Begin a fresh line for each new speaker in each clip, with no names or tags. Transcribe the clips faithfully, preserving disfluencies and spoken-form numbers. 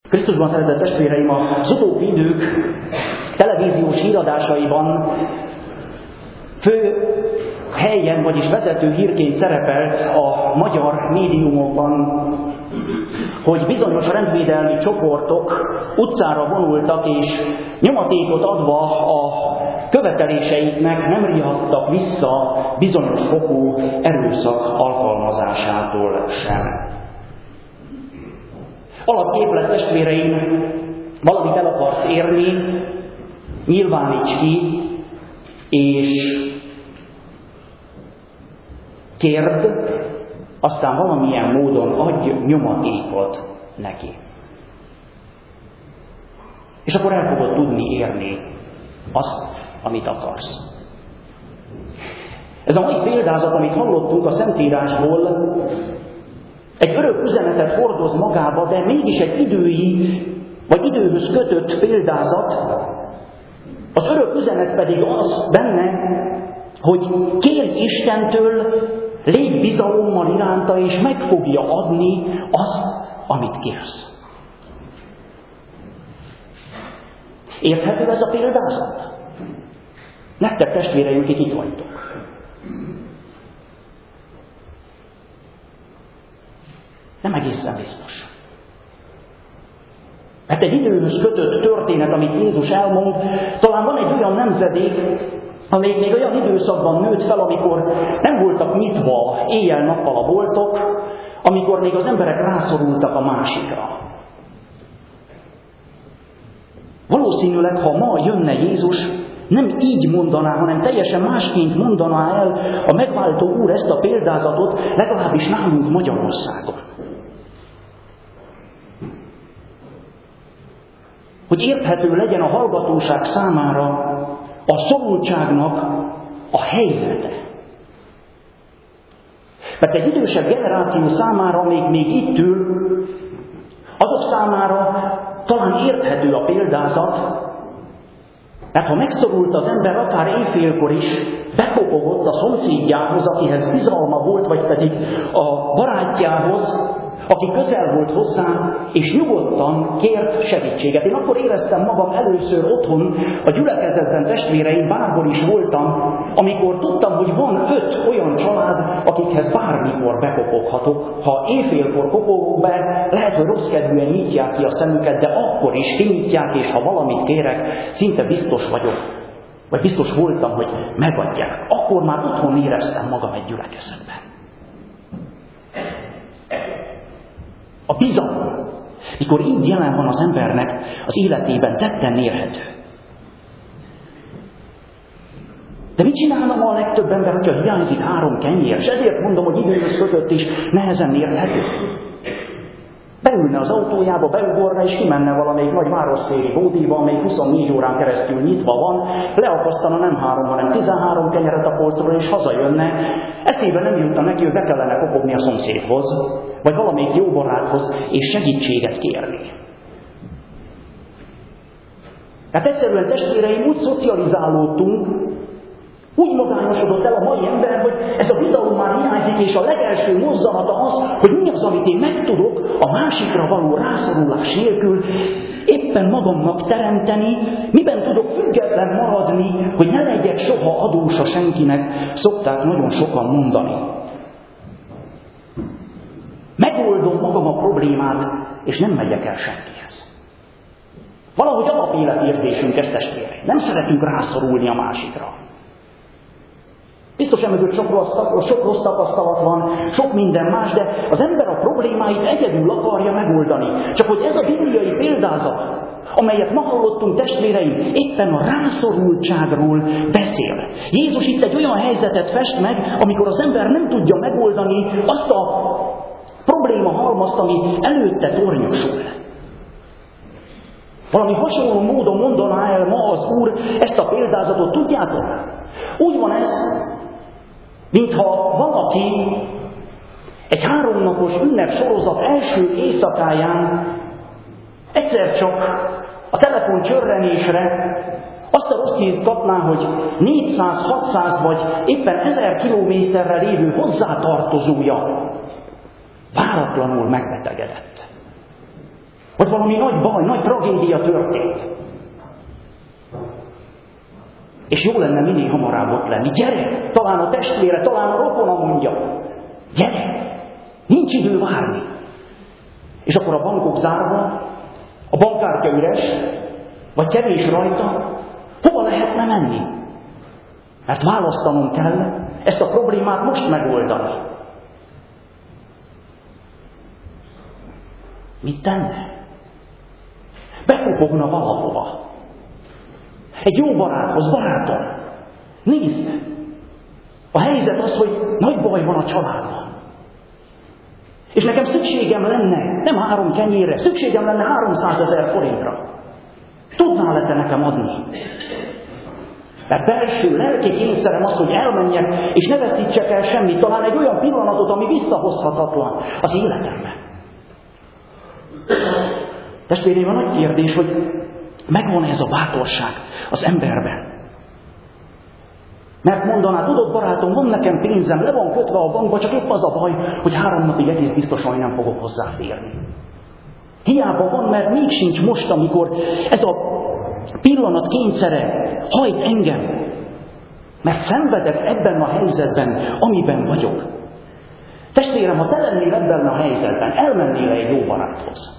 Krisztusban szeretett testvéreim, az utóbbi idők televíziós híradásaiban fő helyen, vagyis vezető hírként szerepelt a magyar médiumokban, hogy bizonyos rendvédelmi csoportok utcára vonultak, és nyomatékot adva a követeléseiknek nem riadtak vissza bizonyos fokú erőszak alkalmazásától sem. Alapképlet, testvéreim, valamit el akarsz érni, nyilváníts ki, és kérd, aztán valamilyen módon adj nyomatékot neki. És akkor el fogod tudni érni azt, amit akarsz. Ez a mai példázat, amit hallottunk a Szentírásból, egy örök üzenetet hordoz magába, de mégis egy idői, vagy időhöz kötött példázat. Az örök üzenet pedig az benne, hogy kérj Istentől, légy bizalommal iránta, és meg fogja adni azt, amit kérsz. Érthető ez a példázat? Nektek, testvéreim, akik itt vagytok. Nem egészen biztos. Mert egy időhöz kötött történet, amit Jézus elmond, talán van egy olyan nemzedék, amelyik még olyan időszakban nőtt fel, amikor nem voltak nyitva éjjel-nappal a boltok, amikor még az emberek rászorultak a másikra. Valószínűleg, ha ma jönne Jézus, nem így mondaná, hanem teljesen másként mondaná el a megváltó Úr ezt a példázatot, legalábbis nálunk Magyarországon. Hogy érthető legyen a hallgatóság számára a szorultságnak a helyzete. Mert egy idősebb generáció számára, még, még itt ül, azok számára talán érthető a példázat, mert ha megszorult az ember akár éjfélkor is, bekopogott a szomszédjához, akihez bizalma volt, vagy pedig a barátjához, aki közel volt hozzá, és nyugodtan kért segítséget. Én akkor éreztem magam először otthon, a gyülekezetben, testvéreim, bárhol is voltam, amikor tudtam, hogy van öt olyan család, akikhez bármikor bekopoghatok. Ha éjfélkor kopogok be, lehet, hogy rossz kedvűen nyitják ki a szemüket, de akkor is kinyitják, és ha valamit kérek, szinte biztos vagyok, vagy biztos voltam, hogy megadják. Akkor már otthon éreztem magam egy gyülekezetben. A bizalom, mikor így jelen van az embernek az életében, tetten érhető. De mit csinálna ma a legtöbb ember, hogyha hiányzik három kenyér? És ezért mondom, hogy időhöz kötött is nehezen érhető. Beülne az autójába, beugorna és kimenne valamelyik nagy városszéli bódéba, amelyik huszonnégy órán keresztül nyitva van, leakasztana nem három, hanem tizenhárom kenyeret a polcról, és hazajönne. Eszébe nem jutna neki, hogy be kellene kopogni a szomszédhoz, vagy valamelyik jó baráthoz, és segítséget kérni. Tehát egyszerűen, testvéreim, úgy szocializálódtunk, úgy magányosodott el a mai ember, hogy ez a bizalom már hiányzik, és a legelső mozzanata az, hogy mi az, amit én meg tudok a másikra való rászorulás nélkül éppen magamnak teremteni, miben tudok független maradni, hogy ne legyek soha adósa senkinek, szokták nagyon sokan mondani. Megoldom magam a problémát, és nem megyek el senkihez. Valahogy alapéletérzésünk ez, testvéreim. Nem szeretünk rászorulni a másikra. Biztos emögött sok rossz, sok rossz tapasztalat van, sok minden más, de az ember a problémáit egyedül akarja megoldani. Csak hogy ez a bibliai példázat, amelyet ma hallottunk, testvéreim, éppen a rászorultságról beszél. Jézus itt egy olyan helyzetet fest meg, amikor az ember nem tudja megoldani azt a probléma halmazt, ami előtte tornyosul. Valami hasonló módon mondaná el ma az Úr ezt a példázatot, tudjátok? Úgy van ez, mintha valaki egy háromnapos ünnepsorozat első éjszakáján egyszer csak a telefon csörrenésre azt a rossz hírt kapná, hogy négyszáz, hatszáz vagy éppen ezer kilométerre lévő hozzátartozója váratlanul megbetegedett. Vagy valami nagy baj, nagy tragédia történt. És jó lenne minél hamarabb ott lenni. Gyere! Talán a testvére, talán a rokona mondja. Gyere! Nincs idő várni. És akkor a bankok zárva, a bankkártya üres, vagy kevés rajta, hova lehetne menni? Mert választanom kell ezt a problémát most megoldani. Mit tenne? Bekopogna valahova. Egy jó baráthoz, barátom, nézd! A helyzet az, hogy nagy baj van a családban. És nekem szükségem lenne, nem három kenyérre, szükségem lenne háromszázezer forintra. Tudnál-e te nekem adni? Mert belső lelki kényszerem az, hogy elmenjek, és ne veszítsek el semmit, talán egy olyan pillanatot, ami visszahozhatatlan az életemben. Testvéreim, a nagy kérdés, hogy megvan ez a bátorság az emberben. Mert mondaná, tudod barátom, van nekem pénzem, le van kötve a bankba, csak épp az a baj, hogy három napig egész biztosan nem fogok hozzáférni. Hiába van, mert még sincs most, amikor ez a pillanat kényszere hajt engem. Mert szenvedek ebben a helyzetben, amiben vagyok. Testvérem, ha te lennél ebben a helyzetben, elmennél egy jó baráthoz.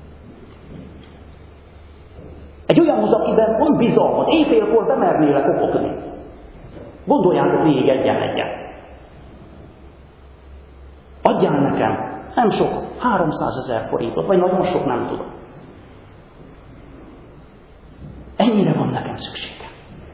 Egy olyanhoz, akiben van bizalmad, éjfélkor bemernél kopogni. Gondoljátok végig egyen-egyen. Adjál nekem, nem sok, háromszázezer forintot, vagy nagyon sok, nem tudom. Ennyire van nekem szükségem.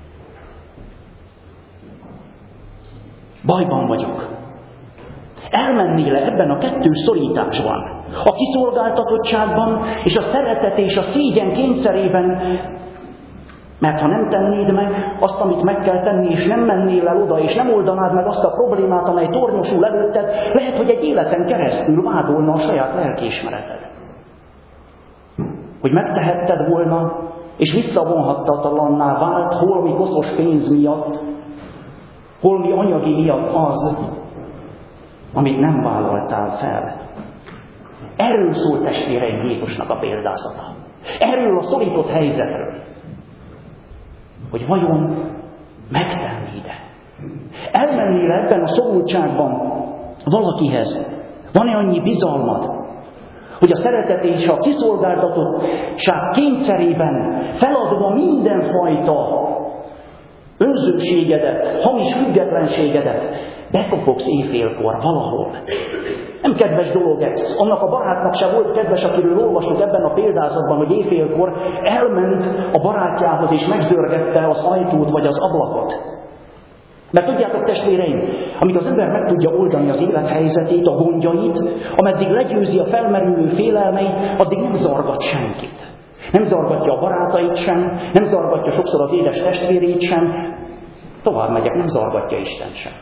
Bajban vagyok. Elmennél ebben a kettős szorításban, a kiszolgáltatottságban és a szeretet és a szégyen kényszerében, mert ha nem tennéd meg azt, amit meg kell tenni, és nem mennél el oda, és nem oldanád meg azt a problémát, amely tornyosul előtted, lehet, hogy egy életen keresztül vádolna a saját lelkiismereted. Hogy megtehetted volna, és visszavonhatatlanná vált holmi koszos pénz miatt, holmi anyagi miatt az, amit nem vállaltál fel. Erről szól, testvéreim, Jézusnak a példázata. Erről a szorított helyzetről. Hogy vajon megtennéd-e? Elmennél ebben a szorultságban valakihez? Van-e annyi bizalmad, hogy a szeretet és a kiszolgáltatottság kényszerében feladva mindenfajta önzőségedet, hamis függetlenségedet, bekopogsz éjfélkor valahol. Nem kedves dolog ez. Annak a barátnak se volt kedves, akiről olvasok ebben a példázatban, hogy éjfélkor elment a barátjához és megzörgette az ajtót vagy az ablakot. Mert tudjátok, testvéreim, amíg az ember meg tudja oldani az élethelyzetét, a gondjait, ameddig legyőzi a felmerülő félelmeit, addig nem zargat senkit. Nem zargatja a barátait sem, nem zargatja sokszor az édes testvérét sem, tovább megyek, nem zargatja Istent sem.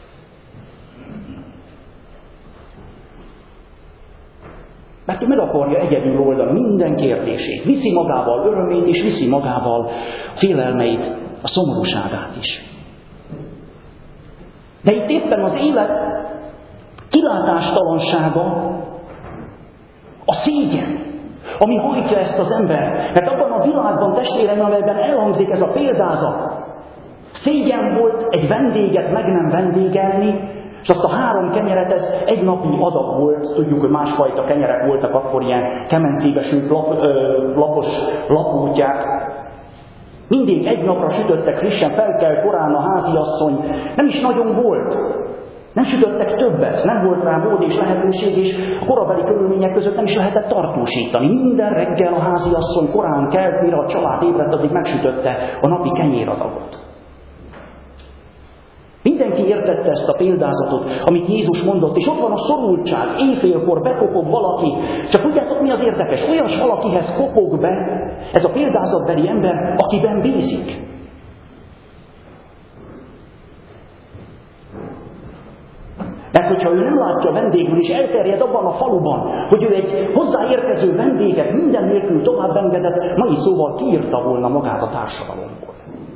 Mert ő meg akarja egyedül oldani minden kérdését. Viszi magával örömét, és viszi magával félelmeit, a szomorúságát is. De itt éppen az élet kilátástalansága, a szégyen, ami hajtja ezt az ember. Mert abban a világban, testvéreim, amelyben elhangzik ez a példázat, szégyen volt egy vendéget meg nem vendégelni, és azt a három kenyeret, ez egy napi adag volt, tudjuk, hogy másfajta kenyerek voltak akkor, ilyen kemencébe sült lap, ö, lapos lapútják. Mindig egy napra sütöttek frissen, felkelt korán a háziasszony, nem is nagyon volt. Nem sütöttek többet, nem volt rá mód és lehetőség, és a korabeli körülmények között nem is lehetett tartósítani. Minden reggel a háziasszony korán kelt, mire a család ébredt, addig megsütötte a napi kenyéradagot. Mindenki értette ezt a példázatot, amit Jézus mondott, és ott van a szorultság, éjfélkor bekopog valaki. Csak tudjátok, mi az érdekes? Olyas valakihez kopog be ez a példázatbeli ember, akiben bízik. Mert hogyha ő nem látja a vendégül, és elterjed abban a faluban, hogy ő egy hozzáérkező vendéget minden nélkül tovább engedett, mai szóval kiírta volna magát a társadalomból.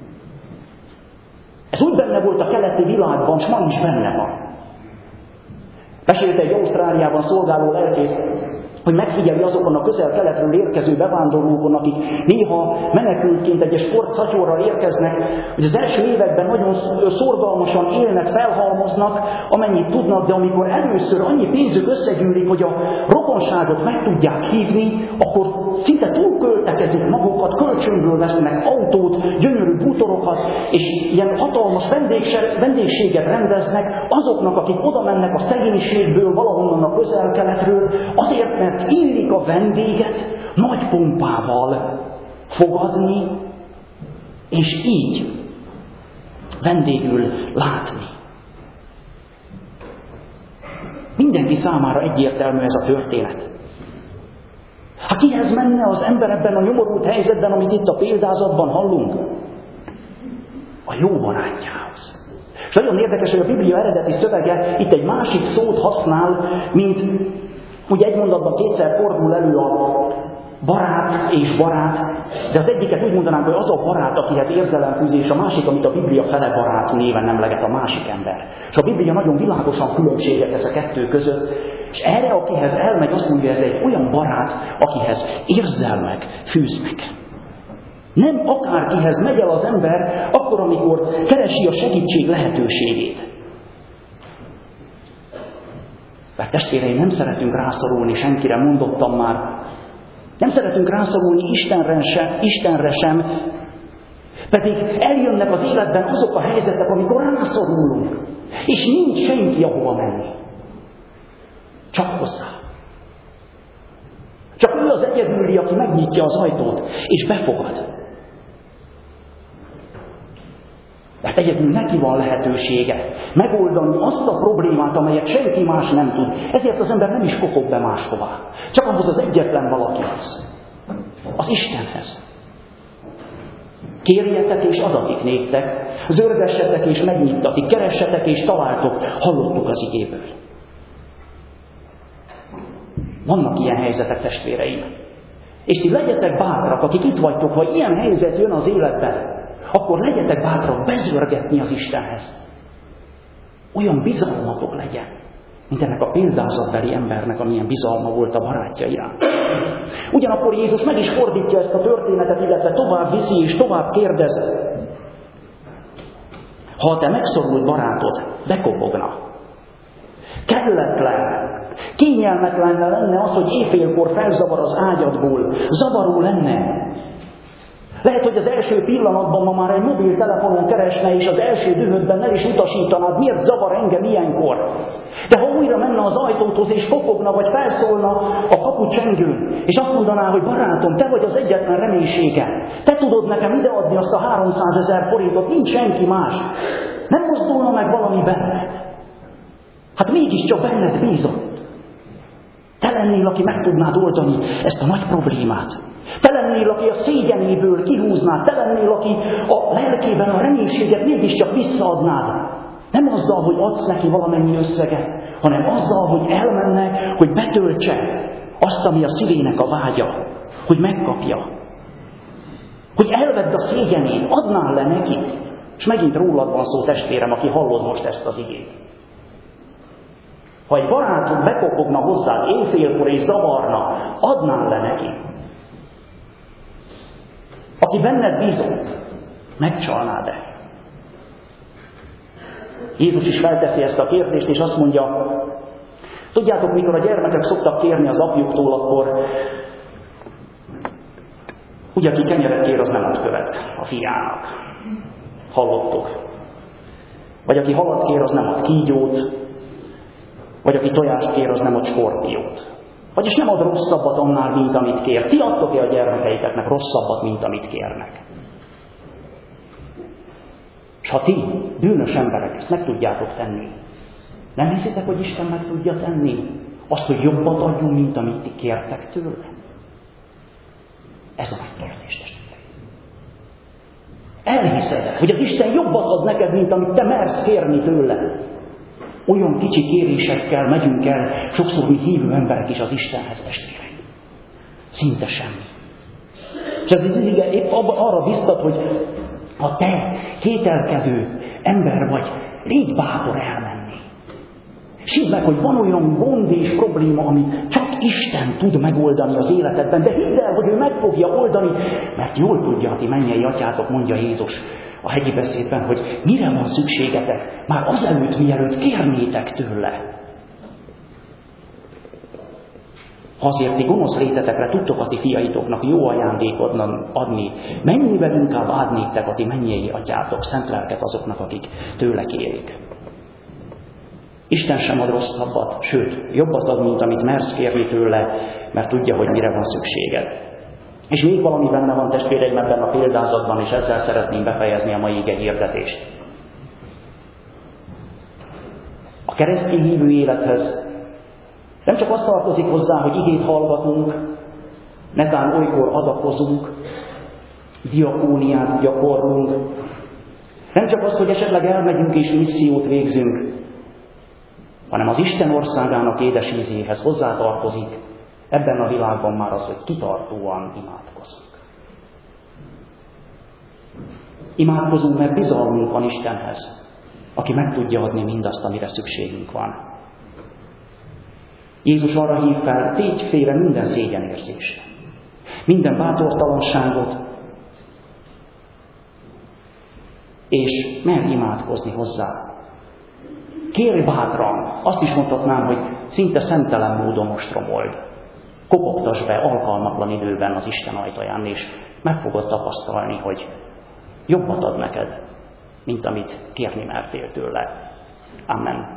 Ez úgy benne volt a keleti világban, és ma is benne van. Mesélte egy Ausztráliában szolgáló lelkész hogy megfigyeli azokon a közel-keletről érkező bevándorlókon, akik néha menekültként egy sportszatyorral érkeznek, hogy az első években nagyon szorgalmasan élnek, felhalmoznak, amennyit tudnak, de amikor először annyi pénzük összegyűlik, hogy a rokonságot meg tudják hívni, akkor szinte túlköltekezik magukat, kölcsönből vesznek autót, gyönyörű bútorokat, és ilyen hatalmas vendégséget rendeznek azoknak, akik oda mennek a szegénységből, valahonnan a közel-keletről, azért, mert illik a vendéget nagy pompával fogadni, és így vendégül látni. Mindenki számára egyértelmű ez a történet. Ha kihez menne az ember ebben a nyomorult helyzetben, amit itt a példázatban hallunk? A jó barátjához. És nagyon érdekes, hogy a Biblia eredeti szövege itt egy másik szót használ, mint ugye egy mondatban kétszer fordul elő a barát és barát, de az egyiket úgy mondanánk, hogy az a barát, akihez érzelemfűzés, a másik, amit a Biblia fele barát néven emleget, a másik ember. És a Biblia nagyon világosan különbséget tesz a kettő között, és erre, akihez elmegy, azt mondja, ez egy olyan barát, akihez érzelmek fűznek. Nem akárkihez megy el az ember, akkor, amikor keresi a segítség lehetőségét. Mert testvéreim, nem szeretünk rászorulni senkire, mondottam már. Nem szeretünk rászorulni Istenre sem, Istenre sem, pedig eljönnek az életben azok a helyzetek, amikor rászorulunk, és nincs senki, ahova menni. Csak hozzá. Csak ő az egyedüli, aki megnyitja az ajtót, és befogad. Mert egyedül neki van lehetősége megoldani azt a problémát, amelyet senki más nem tud. Ezért az ember nem is kopog be máshová. Csak ahhoz az egyetlen valakihez. Az Istenhez. Kérjetek és adatik néktek, zörgessetek és megnyittatik, keressetek és találtok, hallottuk az igéből. Vannak ilyen helyzetek, testvéreim. És ti legyetek bátrak, akik itt vagytok, ha ilyen helyzet jön az életben, akkor legyetek bátrak bezörgetni az Istenhez. Olyan bizalmatok legyen, mint ennek a példázatbeli embernek, amilyen bizalma volt a barátja iránt. Ugyanakkor Jézus meg is fordítja ezt a történetet, illetve tovább viszi és tovább kérdez. Ha a te megszorult barátod bekopogna, kelletlen, kényelmetlen lenne az, hogy éjfélkor felzavar az ágyadból, zavaró lenne. Lehet, hogy az első pillanatban ma már egy mobiltelefonon keresne, és az első dühödben el is utasítanád, miért zavar engem ilyenkor. De ha újra menne az ajtóhoz, és kopogna, vagy felszólna a kapu csengőn, és azt mondaná, hogy barátom, te vagy az egyetlen reménységem, te tudod nekem ideadni azt a háromszázezer forintot, nincs senki más. Nem mozdulna meg valami benned. Hát mégiscsak benned bízott. Te lennél, aki meg tudnád oldani ezt a nagy problémát. Te lennél, aki a szégyenéből kihúznád, te lennél, aki a lelkében a reménységet mégiscsak visszaadnád. Nem azzal, hogy adsz neki valamennyi összeget, hanem azzal, hogy elmenne, hogy betöltse azt, ami a szívének a vágya, hogy megkapja. Hogy elvedd a szégyenét, adnál le neki. És megint rólad van szó, testvérem, aki hallod most ezt az igét. Ha egy barátod bekopogna hozzád éjfélkor és zavarna, adnál le neki. Aki benned bízott, megcsalnád-e? Jézus is felteszi ezt a kérdést, és azt mondja, tudjátok, mikor a gyermekek szoktak kérni az apjuktól, akkor ugye, aki kenyeret kér, az nem ad követ a fiának. Hallottuk. Vagy aki halat kér, az nem ad kígyót. Vagy aki tojást kér, az nem ad skorpiót. Vagyis nem ad rosszabbat annál, mint amit kér. Ti adtok-e a gyermekeiteknek rosszabbat, mint amit kérnek? És ha ti, bűnös emberek, ezt meg tudjátok tenni, nem hiszitek, hogy Isten meg tudja tenni azt, hogy jobbat adjunk, mint amit ti kértek tőle? Ez a nagy kérdés, testvérek. Elhiszed, hogy az Isten jobbat ad neked, mint amit te mersz kérni tőle? Olyan kicsi kérésekkel megyünk el, sokszor mi hívő emberek is az Istenhez, testvérek. Szinte semmi. És ez az ige épp arra biztat, hogy ha te kételkedő ember vagy, légy bátor elmenni. És hidd meg, hogy van olyan gond és probléma, amit csak Ezt Isten tud megoldani az életedben, de hidd el, hogy ő meg fogja oldani, mert jól tudja a ti mennyei atyátok, mondja Jézus a hegyi beszédben, hogy mire van szükségetek, már azelőtt, mielőtt kérnétek tőle. Ha azért ti gonosz létetekre tudtok a ti fiaitoknak jó ajándékot adni, mennyivel inkább adnétek a ti mennyei atyátok szent lelket azoknak, akik tőle kérik. Isten sem ad rosszabbat, sőt, jobbat ad, mint amit mersz kérni tőle, mert tudja, hogy mire van szükséged. És még valami benne van, testvéreim, ebben a példázatban, és ezzel szeretném befejezni a mai ige hirdetést. A keresztény hívő élethez nem csak azt tartozik hozzá, hogy igét hallgatunk, netán olykor adakozunk, diakóniát gyakorlunk, nem csak azt, hogy esetleg elmegyünk és missziót végzünk, hanem az Isten országának édes ízéhez hozzátartozik ebben a világban már az, hogy kitartóan imádkozunk. Imádkozunk, mert bizalmunk van Istenhez, aki meg tudja adni mindazt, amire szükségünk van. Jézus arra hív fel, tégy félre minden szégyenérzést, minden bátortalanságot, és merj imádkozni hozzá. Kérj bátran, azt is mondhatnám, hogy szinte szemtelen módon ostromold. Kopogtass be alkalmatlan időben az Isten ajtaján, és meg fogod tapasztalni, hogy jobbat ad neked, mint amit kérni mertél tőle. Amen.